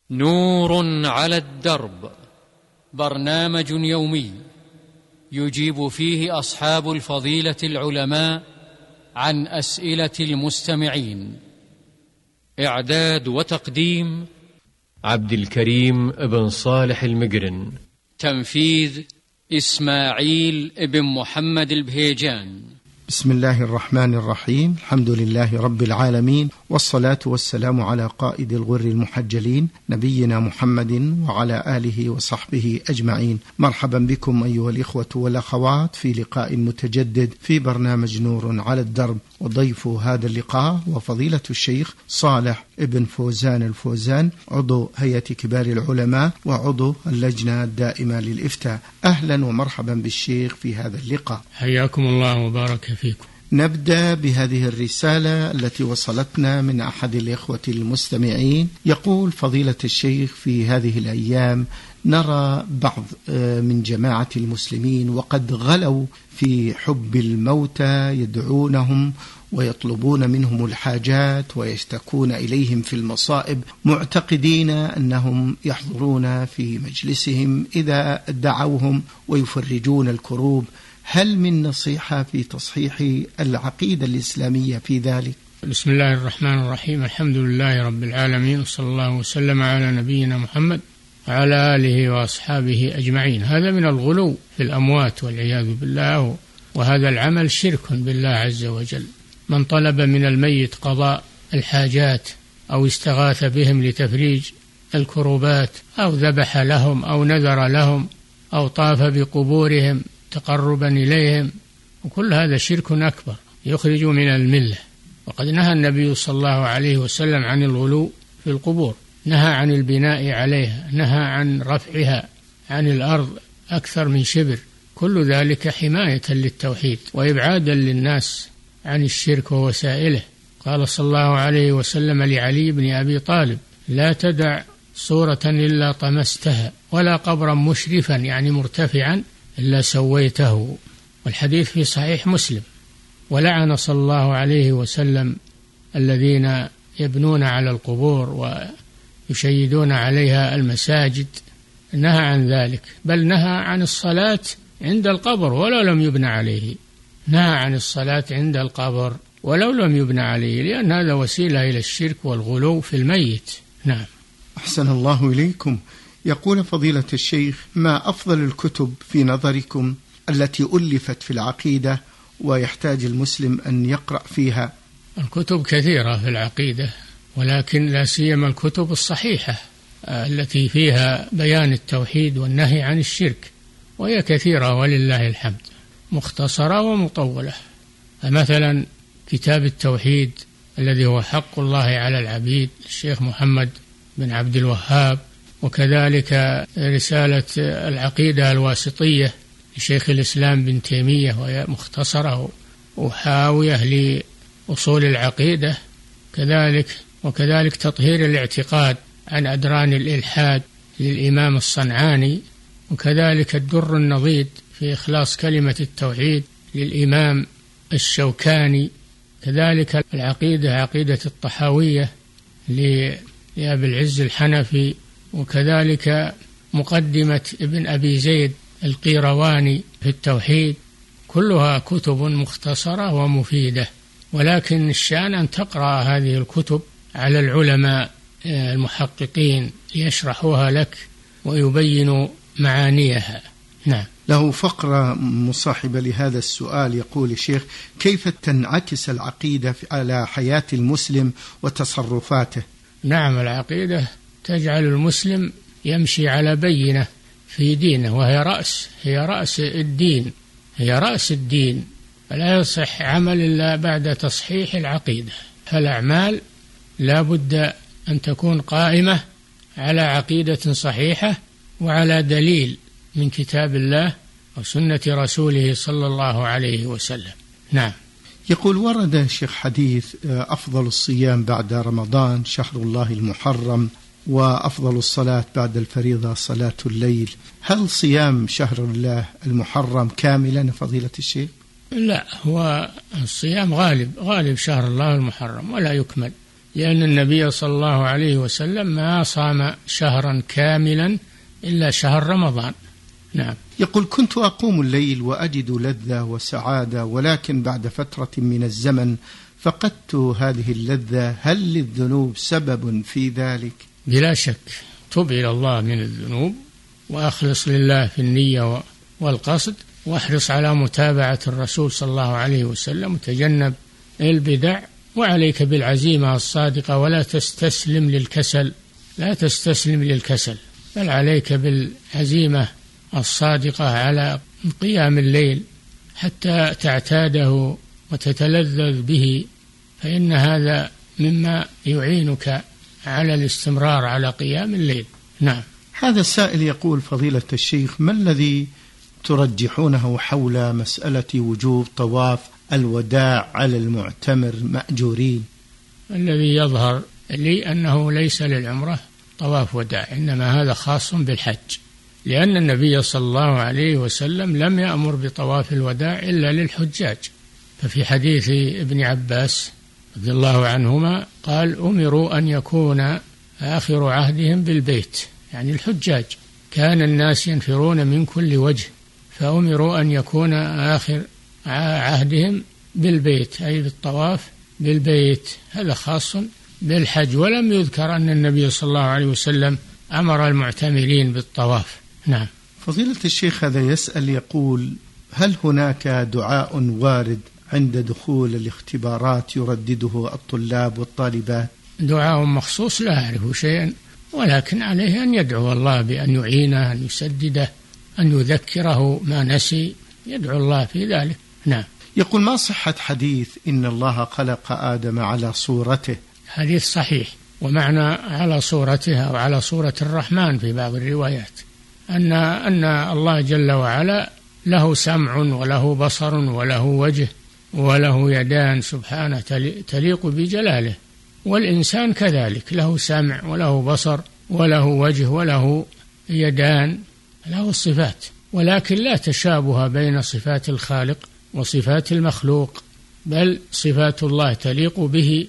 نور على الدرب، برنامج يومي يجيب فيه أصحاب الفضيلة العلماء عن أسئلة المستمعين. إعداد وتقديم عبد الكريم بن صالح المقرن. تنفيذ إسماعيل بن محمد البهيجان. بسم الله الرحمن الرحيم. الحمد لله رب العالمين، والصلاة والسلام على قائد الغر المحجلين نبينا محمد وعلى آله وصحبه أجمعين. مرحبا بكم أيها الإخوة والأخوات في لقاء متجدد في برنامج نور على الدرب، وضيف هذا اللقاء وفضيلة الشيخ صالح ابن فوزان الفوزان، عضو هيئة كبار العلماء وعضو اللجنة الدائمة للإفتاء. أهلا ومرحبا بالشيخ في هذا اللقاء. حياكم الله وبارك فيكم. نبدأ بهذه الرسالة التي وصلتنا من أحد الإخوة المستمعين. يقول فضيلة الشيخ: في هذه الأيام نرى بعض من جماعة المسلمين وقد غلوا في حب الموتى، يدعونهم ويطلبون منهم الحاجات ويشتكون إليهم في المصائب، معتقدين أنهم يحضرون في مجلسهم إذا دعوهم ويفرجون الكروب. هل من نصيحة في تصحيح العقيدة الإسلامية في ذلك؟ بسم الله الرحمن الرحيم. الحمد لله رب العالمين، وصلى الله وسلم على نبينا محمد وعلى آله وأصحابه أجمعين. هذا من الغلو في الأموات والعياذ بالله، وهذا العمل شرك بالله عز وجل. من طلب من الميت قضاء الحاجات أو استغاث بهم لتفريج الكروبات أو ذبح لهم أو نذر لهم أو طاف بقبورهم تقربا إليهم، وكل هذا شرك أكبر يخرج من الملة. وقد نهى النبي صلى الله عليه وسلم عن الغلو في القبور، نهى عن البناء عليها، نهى عن رفعها عن الأرض أكثر من شبر. كل ذلك حماية للتوحيد وإبعادا للناس عن الشرك ووسائله. قال صلى الله عليه وسلم لعلي بن أبي طالب: لا تدع صورة إلا طمستها، ولا قبرا مشرفا يعني مرتفعا إلا سويته. والحديث في صحيح مسلم. ولعن صلى الله عليه وسلم الذين يبنون على القبور ويشيدون عليها المساجد، نهى عن ذلك، بل نهى عن الصلاة عند القبر ولو لم يبنى عليه. نهى عن الصلاة عند القبر ولو لم يبنى عليه، لأن هذا وسيلة إلى الشرك والغلو في الميت. نعم. أحسن الله إليكم. يقول فضيلة الشيخ: ما أفضل الكتب في نظركم التي ألفت في العقيدة ويحتاج المسلم أن يقرأ فيها؟ الكتب كثيرة في العقيدة، ولكن لا سيما الكتب الصحيحة التي فيها بيان التوحيد والنهي عن الشرك، وهي كثيرة ولله الحمد، مختصرة ومطولة. مثلا كتاب التوحيد الذي هو حق الله على العبيد الشيخ محمد بن عبد الوهاب، وكذلك رسالة العقيدة الواسطية لشيخ الإسلام بن تيمية، وهي مختصرة وحاوية لأصول العقيدة كذلك، وكذلك تطهير الاعتقاد عن أدران الإلحاد للإمام الصنعاني، وكذلك الدر النضيد في إخلاص كلمة التوحيد للإمام الشوكاني، كذلك العقيدة عقيدة الطحاوية لأبي العز الحنفي، وكذلك مقدمة ابن أبي زيد القيرواني في التوحيد. كلها كتب مختصرة ومفيدة، ولكن الشأن أن تقرأ هذه الكتب على العلماء المحققين ليشرحوها لك ويبينوا معانيها. نعم. له فقرة مصاحبة لهذا السؤال. يقول الشيخ: كيف تنعكس العقيدة على حياة المسلم وتصرفاته؟ نعم، العقيدة تجعل المسلم يمشي على بينة في دينه، وهي رأس الدين، هي رأس الدين. فلا يصح عمل إلا بعد تصحيح العقيدة. فالأعمال لا بد أن تكون قائمة على عقيدة صحيحة وعلى دليل من كتاب الله وسنة رسوله صلى الله عليه وسلم. نعم. يقول: ورد شيخ حديث أفضل الصيام بعد رمضان شهر الله المحرم، وأفضل الصلاة بعد الفريضة صلاة الليل. هل صيام شهر الله المحرم كاملا فضيلة الشيخ؟ لا، هو الصيام غالب شهر الله المحرم ولا يكمل، لأن النبي صلى الله عليه وسلم ما صام شهرا كاملا إلا شهر رمضان. نعم. يقول: كنت أقوم الليل وأجد لذة وسعادة، ولكن بعد فترة من الزمن فقدت هذه اللذة، هل للذنوب سبب في ذلك؟ بلا شك، تب إلى الله من الذنوب وأخلص لله في النية والقصد، واحرص على متابعة الرسول صلى الله عليه وسلم، وتجنب البدع، وعليك بالعزيمة الصادقة، ولا تستسلم للكسل، لا تستسلم للكسل، بل عليك بالعزيمة الصادقة على قيام الليل حتى تعتاده وتتلذذ به، فإن هذا مما يعينك على الاستمرار على قيام الليل. نعم. هذا السائل يقول: فضيلة الشيخ، ما الذي ترجحونه حول مسألة وجوب طواف الوداع على المعتمر مأجورين؟ الذي يظهر لي أنه ليس للعمرة طواف وداع، إنما هذا خاص بالحج، لأن النبي صلى الله عليه وسلم لم يأمر بطواف الوداع إلا للحجاج. ففي حديث ابن عباس رضي الله عنهما قال: أمروا أن يكون آخر عهدهم بالبيت، يعني الحجاج، كان الناس ينفرون من كل وجه، فأمروا أن يكون آخر عهدهم بالبيت، أي بالطواف بالبيت، هذا خاص بالحج. ولم يذكر أن النبي صلى الله عليه وسلم أمر المعتمرين بالطواف. نعم. فضيلة الشيخ هذا يسأل يقول: هل هناك دعاء وارد عند دخول الاختبارات يردده الطلاب والطالبات؟ دعاء مخصوص لا أعرف شيئا، ولكن عليه أن يدعو الله بأن يعينه، أن يسدده، أن يذكره ما نسي، يدعو الله في ذلك. نعم. يقول: ما صحة حديث إن الله خلق آدم على صورته؟ حديث صحيح، ومعنى على صورته أو على صورة الرحمن في بعض الروايات أن الله جل وعلا له سمع وله بصر وله وجه وله يدان سبحانه تليق بجلاله، والإنسان كذلك له سمع وله بصر وله وجه وله يدان، له الصفات، ولكن لا تشابه بين صفات الخالق وصفات المخلوق، بل صفات الله تليق به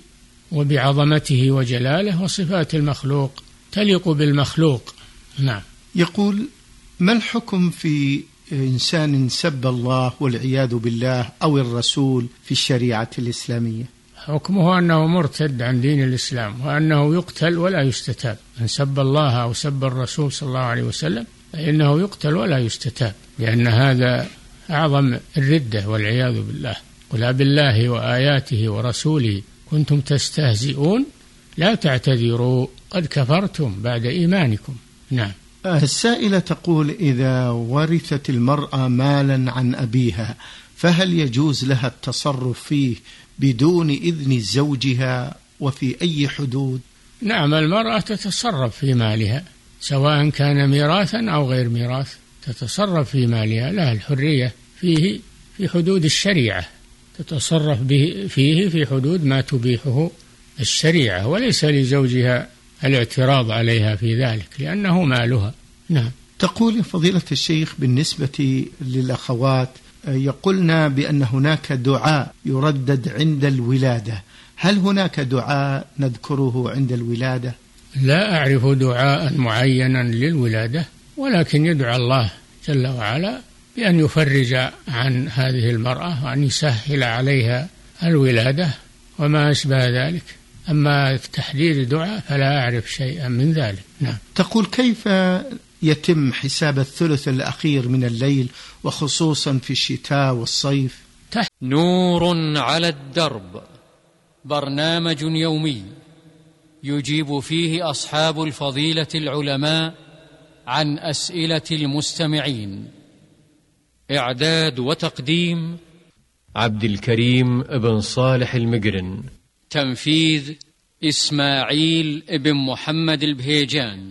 وبعظمته وجلاله، وصفات المخلوق تليق بالمخلوق. نعم. يقول: ما الحكم في إنسان سب الله والعياذ بالله أو الرسول في الشريعة الإسلامية؟ حكمه أنه مرتد عن دين الإسلام، وأنه يقتل ولا يستتاب. من سب الله أو سب الرسول صلى الله عليه وسلم فإنه يقتل ولا يستتاب، لأن هذا أعظم الردة والعياذ بالله. قل بالله وآياته ورسوله كنتم تستهزئون لا تعتذروا قد كفرتم بعد إيمانكم. نعم. السائلة تقول: إذا ورثت المرأة مالا عن أبيها فهل يجوز لها التصرف فيه بدون إذن زوجها، وفي أي حدود؟ نعم، المرأة تتصرف في مالها سواء كان ميراثا أو غير ميراث، تتصرف في مالها، لها الحرية فيه في حدود الشريعة، تتصرف فيه في حدود ما تبيحه الشريعة، وليس لزوجها الاعتراض عليها في ذلك لأنه مالها. نعم. تقول فضيلة الشيخ: بالنسبة للأخوات يقولنا بأن هناك دعاء يردد عند الولادة، هل هناك دعاء نذكره عند الولادة؟ لا أعرف دعاء معينا للولادة، ولكن يدعى الله جل وعلا بأن يفرج عن هذه المرأة وأن يسهل عليها الولادة وما أشبه ذلك. أما تحديد دعاء فلا أعرف شيئا من ذلك. نعم. تقول: كيف يتم حساب الثلث الأخير من الليل وخصوصا في الشتاء والصيف؟ نور على الدرب، برنامج يومي يجيب فيه أصحاب الفضيلة العلماء عن أسئلة المستمعين. إعداد وتقديم عبد الكريم بن صالح المقرن. تنفيذ إسماعيل بن محمد البهيجان.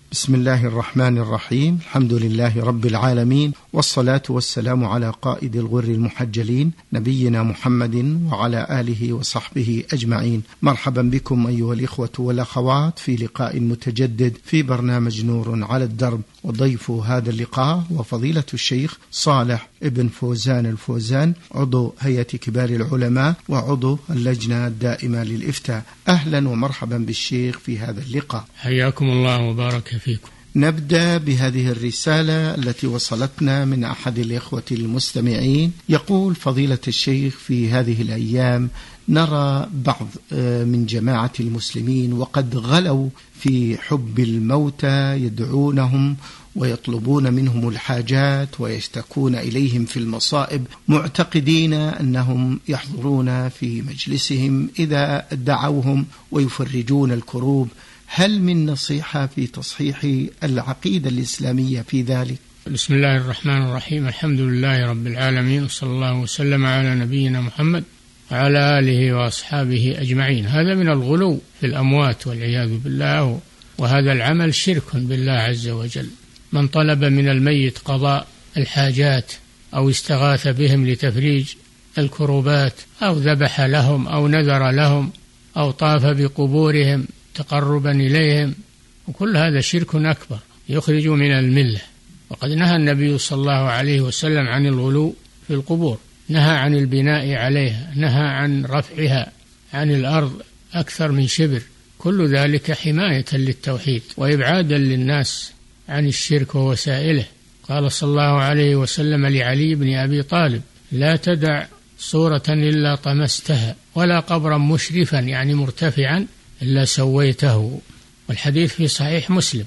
بسم الله الرحمن الرحيم. الحمد لله رب العالمين، والصلاة والسلام على قائد الغر المحجلين نبينا محمد وعلى آله وصحبه أجمعين. مرحبا بكم أيها الإخوة والأخوات في لقاء متجدد في برنامج نور على الدرب، وضيف هذا اللقاء وفضيلة الشيخ صالح ابن فوزان الفوزان، عضو هيئة كبار العلماء وعضو اللجنة الدائمة للإفتاء. أهلا ومرحبا بالشيخ في هذا اللقاء. حياكم الله وبارك فيكم. نبدأ بهذه الرسالة التي وصلتنا من أحد الإخوة المستمعين. يقول فضيلة الشيخ: في هذه الأيام نرى بعض من جماعة المسلمين وقد غلوا في حب الموتى، يدعونهم ويطلبون منهم الحاجات ويشتكون إليهم في المصائب، معتقدين أنهم يحضرون في مجلسهم إذا دعوهم ويفرجون الكروب. هل من نصيحة في تصحيح العقيدة الإسلامية في ذلك؟ بسم الله الرحمن الرحيم. الحمد لله رب العالمين، وصلى الله وسلم على نبينا محمد وعلى آله وأصحابه أجمعين. هذا من الغلو في الأموات والعياذ بالله، وهذا العمل شرك بالله عز وجل. من طلب من الميت قضاء الحاجات أو استغاث بهم لتفريج الكروبات أو ذبح لهم أو نذر لهم أو طاف بقبورهم تقربا إليهم، وكل هذا شرك أكبر يخرج من الملة. وقد نهى النبي صلى الله عليه وسلم عن الغلو في القبور، نهى عن البناء عليها، نهى عن رفعها عن الأرض أكثر من شبر. كل ذلك حماية للتوحيد وإبعادا للناس عن الشرك ووسائله. قال صلى الله عليه وسلم لعلي بن أبي طالب: لا تدع صورة إلا طمستها، ولا قبرا مشرفا يعني مرتفعا إلا سويته. والحديث في صحيح مسلم.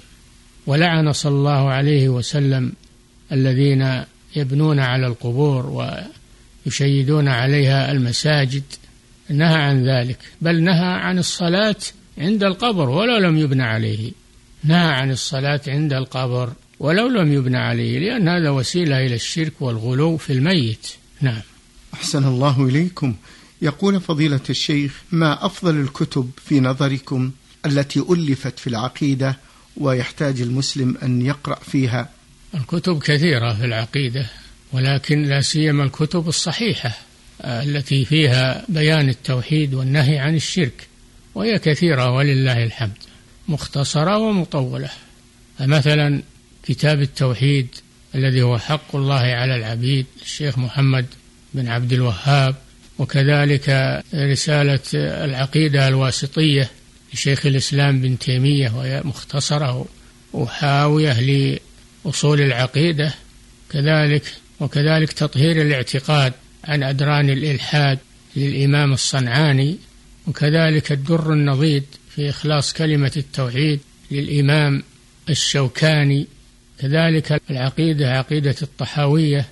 ولعن صلى الله عليه وسلم الذين يبنون على القبور ويشيدون عليها المساجد، نهى عن ذلك، بل نهى عن الصلاة عند القبر ولو لم يبنى عليه، نهى عن الصلاة عند القبر ولو لم يبنى عليه، لأن هذا وسيلة إلى الشرك والغلو في الميت. نعم. أحسن الله إليكم. يقول فضيلة الشيخ: ما أفضل الكتب في نظركم التي ألفت في العقيدة ويحتاج المسلم أن يقرأ فيها؟ الكتب كثيرة في العقيدة، ولكن لا سيما الكتب الصحيحة التي فيها بيان التوحيد والنهي عن الشرك، وهي كثيرة ولله الحمد، مختصرة ومطولة. مثلا كتاب التوحيد الذي هو حق الله على العبيد الشيخ محمد بن عبد الوهاب، وكذلك رسالة العقيدة الواسطية لشيخ الإسلام بن تيمية، وهي مختصرة وحاوية لأصول العقيدة كذلك، وكذلك تطهير الاعتقاد عن أدران الإلحاد للإمام الصنعاني، وكذلك الدر النضيد في إخلاص كلمة التوحيد للإمام الشوكاني، كذلك العقيدة عقيدة الطحاوية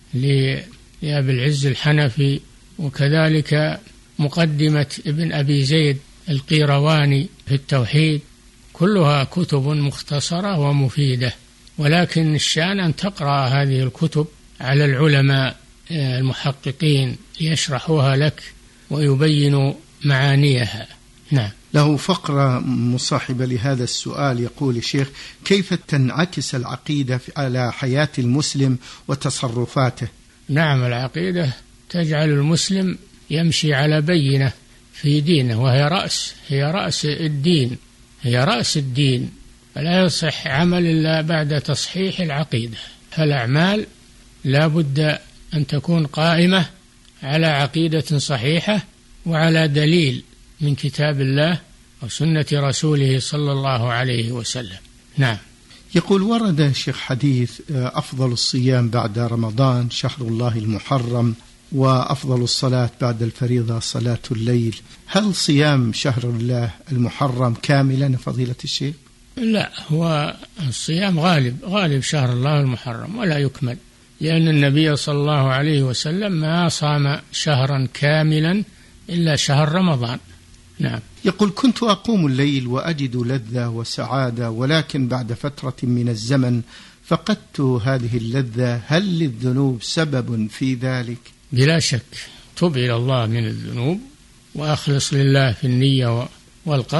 لأبي العز الحنفي، وكذلك مقدمة ابن أبي زيد القيرواني في التوحيد. كلها كتب مختصرة ومفيدة، ولكن الشأن أن تقرأ هذه الكتب على العلماء المحققين يشرحوها لك ويبينوا معانيها. نعم. له فقرة مصاحبة لهذا السؤال. يقول الشيخ: كيف تنعكس العقيدة على حياة المسلم وتصرفاته؟ نعم، العقيدة تجعل المسلم يمشي على بينة في دينه، وهي رأس الدين، هي رأس الدين. فلا يصح عمل إلا بعد تصحيح العقيدة. فالأعمال لا بد أن تكون قائمة على عقيدة صحيحة وعلى دليل من كتاب الله وسنة رسوله صلى الله عليه وسلم. نعم. يقول: ورد شيخ حديث أفضل الصيام بعد رمضان شهر الله المحرم، وأفضل الصلاة بعد الفريضة صلاة الليل. هل صيام شهر الله المحرم كاملا فضيلة الشيخ؟ لا، هو الصيام غالب شهر الله المحرم ولا يكمل، لأن النبي صلى الله عليه وسلم ما صام شهرا كاملا إلا شهر رمضان. نعم. يقول: كنت أقوم الليل وأجد لذة وسعادة، ولكن بعد فترة من الزمن فقدت هذه اللذة. هل للذنوب سبب في ذلك؟ بلا شك، تب إلى الله من الذنوب وأخلص لله في النية والقصد،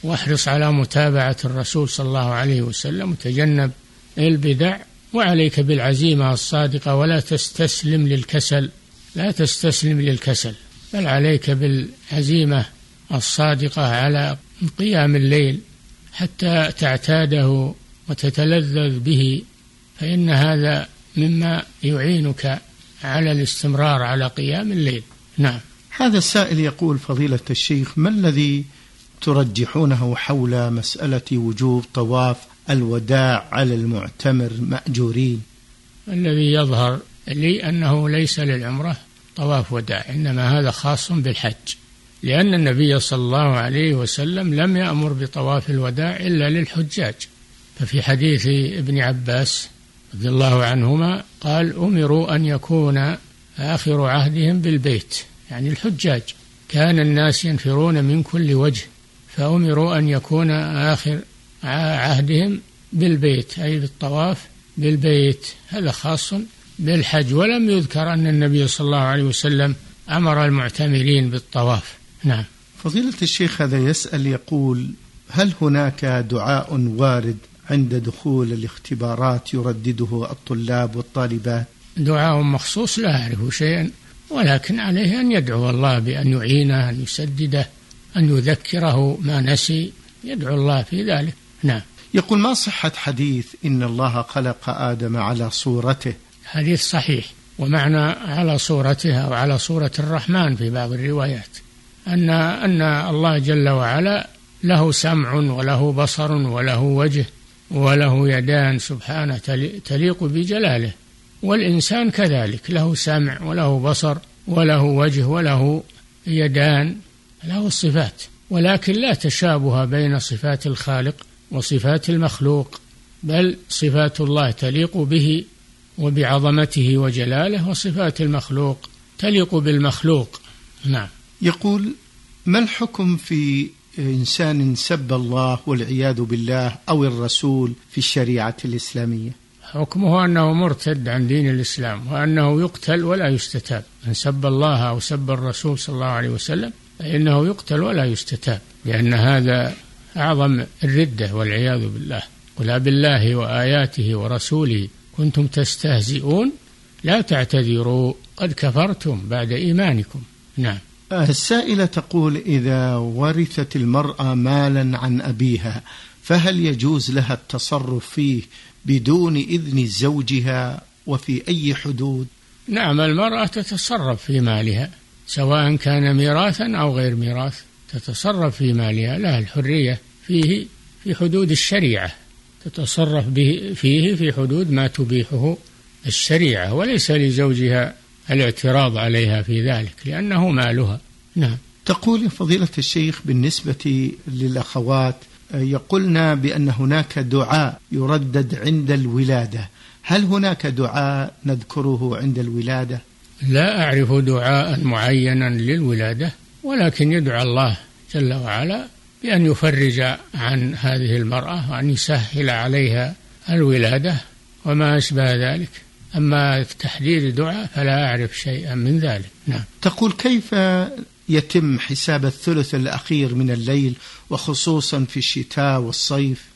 واحرص على متابعة الرسول صلى الله عليه وسلم وتجنب البدع، وعليك بالعزيمة الصادقة ولا تستسلم للكسل، لا تستسلم للكسل، بل عليك بالعزيمة الصادقة على قيام الليل حتى تعتاده وتتلذذ به، فإن هذا مما يعينك على الاستمرار على قيام الليل. نعم. هذا السائل يقول: فضيلة الشيخ، ما الذي ترجحونه حول مسألة وجوب طواف الوداع على المعتمر مأجورين؟ الذي يظهر لي أنه ليس للعمرة طواف وداع، إنما هذا خاص بالحج، لأن النبي صلى الله عليه وسلم لم يأمر بطواف الوداع إلا للحجاج. ففي حديث ابن عباس رضي الله عنهما قال: أمروا أن يكون آخر عهدهم بالبيت، يعني الحجاج، كان الناس ينفرون من كل وجه، فأمروا أن يكون آخر عهدهم بالبيت، أي بالطواف بالبيت، هذا خاص بالحج، ولم يذكر أن النبي صلى الله عليه وسلم أمر المعتمرين بالطواف. نعم. فضيلة الشيخ هذا يسأل يقول: هل هناك دعاء وارد عند دخول الاختبارات يردده الطلاب والطالبات؟ دعاء مخصوص لا أعرف شيئا، ولكن عليه أن يدعو الله بأن يعينه، أن يسدده، أن يذكره ما نسي، يدعو الله في ذلك. نعم. يقول: ما صحة حديث إن الله خلق آدم على صورته؟ حديث صحيح، ومعنى على صورته أو على صورة الرحمن في بعض الروايات أن الله جل وعلا له سمع وله بصر وله وجه وله يدان سبحانه تليق بجلاله، والإنسان كذلك له سمع وله بصر وله وجه وله يدان، له الصفات، ولكن لا تشابه بين صفات الخالق وصفات المخلوق، بل صفات الله تليق به وبعظمته وجلاله، وصفات المخلوق تليق بالمخلوق. نعم. يقول: ما الحكم في إنسان سب الله والعياذ بالله أو الرسول في الشريعة الإسلامية؟ حكمه أنه مرتد عن دين الإسلام، وأنه يقتل ولا يستتاب. من سب الله أو سب الرسول صلى الله عليه وسلم فإنه يقتل ولا يستتاب، لأن هذا أعظم الردة والعياذ بالله. قل بالله وآياته ورسوله كنتم تستهزئون لا تعتذروا قد كفرتم بعد إيمانكم. نعم. السائلة تقول: إذا ورثت المرأة مالا عن أبيها فهل يجوز لها التصرف فيه بدون إذن زوجها، وفي أي حدود؟ نعم، المرأة تتصرف في مالها سواء كان ميراثا أو غير ميراث، تتصرف في مالها، لها الحرية فيه في حدود الشريعة، تتصرف فيه في حدود ما تبيحه الشريعة، وليس لزوجها الاعتراض عليها في ذلك لأنه مالها. نعم. تقول فضيلة الشيخ: بالنسبة للأخوات يقولنا بأن هناك دعاء يردد عند الولادة، هل هناك دعاء نذكره عند الولادة؟ لا أعرف دعاء معينا للولادة، ولكن يدعى الله جل وعلا بأن يفرج عن هذه المرأة وأن يسهل عليها الولادة وما أشبه ذلك. أما تحديد دعاء فلا أعرف شيئا من ذلك. نعم. تقول: كيف يتم حساب الثلث الأخير من الليل وخصوصا في الشتاء والصيف؟